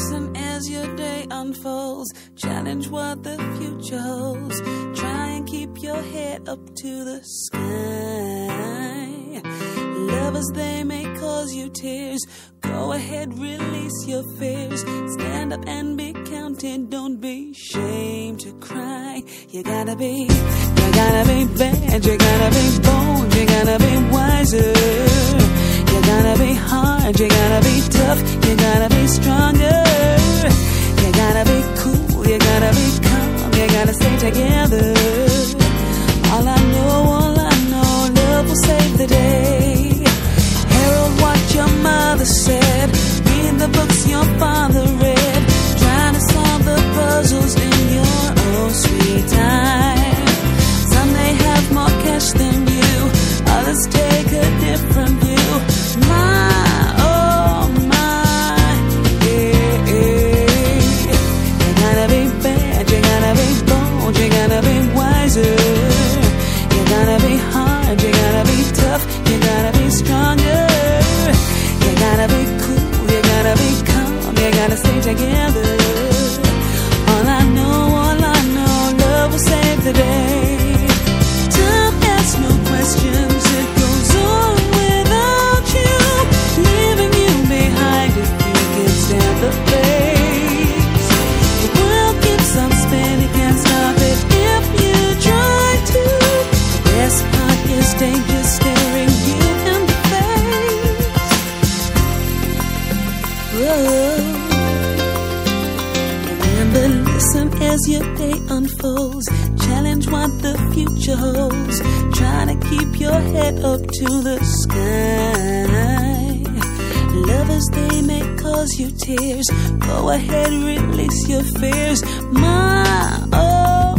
listen as your day unfolds. Challenge what the future holds. Try and keep your head up to the sky. Lovers, they may cause you tears. Go ahead, release your fears. Stand up and be counted. Don't be ashamed to cry. You gotta be bad. You gotta be bold. You gotta be wiser. You gotta be hard. You gotta be tough. You gotta be stronger. You gotta be cool. You gotta be calm. You gotta stay together. All I know, love will save the day. Herald what your mother said. Read the books your father read. Trying to solve the puzzles in your own sweet time. Some may have more cash than you. Others take a different view. My, oh my, yeah, yeah. You gotta be bad. You gotta be bold. You gotta be wiser. You gotta be hard. You gotta be tough. You gotta be stronger. You gotta be cool, you gotta be calm, you gotta stay together. All I know, love will save the day. Time asks no questions, it goes on without you, leaving you behind if you can stand the pace. The world keeps on spinning, can't stop it if you try to. The best part is danger staring you in the face. Remember, listen as your day unfolds. Challenge what the future holds. Try to keep your head up to the sky. Lovers, they may cause you tears. Go ahead, release your fears. My, oh.